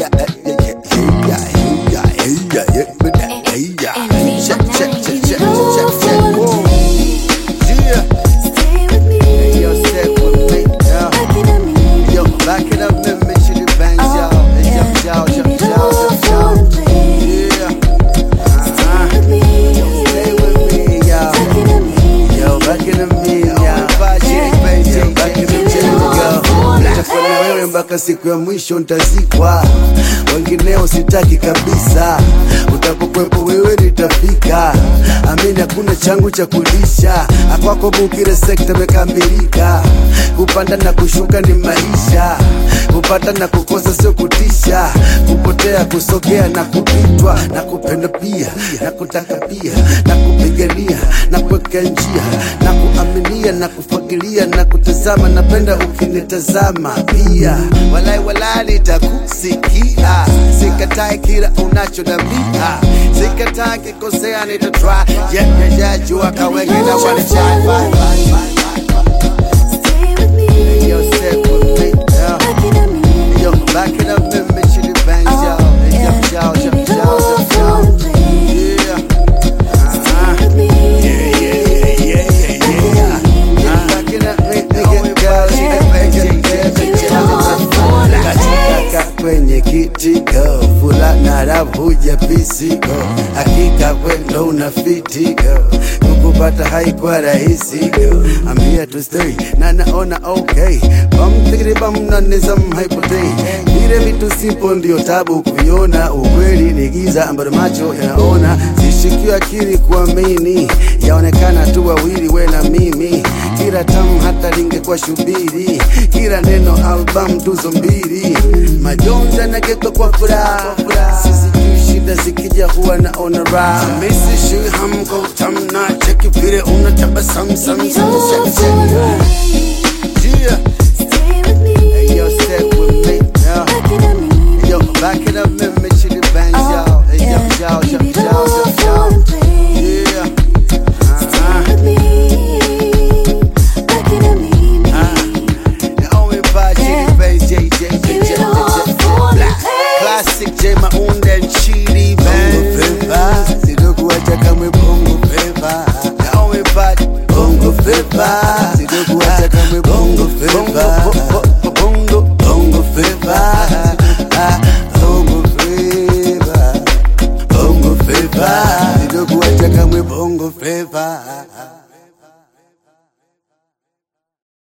Mpaka siku ya mwisho ntazikwa, wengineo sitaki kabisa. Utapokwepo wewe nitafika, amini hakuna changu cha kulisha. Akwako bukire sekta mekamilika, kupanda na kushuka ni maisha, kupata na kukosa sio kutisha, kupotea kusogea na kupitwa, na kupenda pia na kutaka pia, na kupigania na kuweka njia, na kuaminia na kufagilia na kutazama. Napenda ukinitazama pia, walai nitakusikia, sikatai kila unachodambia, sikatai kikosea nitatry, jua kawenge na wanachai. Yo, stay with me, yo, back it up and make sure the bangs, yo, yo, back it up, kwenye kitiko fulana ravuja pisiko, hakika kwendo unafitiko, kukupata haikuwa rahisiko. I'm here to stay na naona okay, bam bam na nizam haipotei. Vile vitu simple ndio tabu kuiona, ukweli ni giza ambalo macho yanaona. Sishikiwa akili kuamini, yaonekana tu wawili we na mimi. Kila tamu hata lingekuwa shubiri, kila neno album tuzo mbili. Majonja na geto kwa furaha, sisi shida zikija huwa naona raha. Misi shui hamko utamna, cheki vile unatabasamu sam. Yeah, hey yo, stay with me, yo, back it up and make sure the bangs, yo, yeah, the only part Chili Bass, Classic J Maunda and Chili Bass, sidoku wacha kamwe bongo flava. The only part bongo flava, sidoku wacha kamwe bongo flava. Bongo flava, bongo flava, sidoku wacha kamwe bongo flava.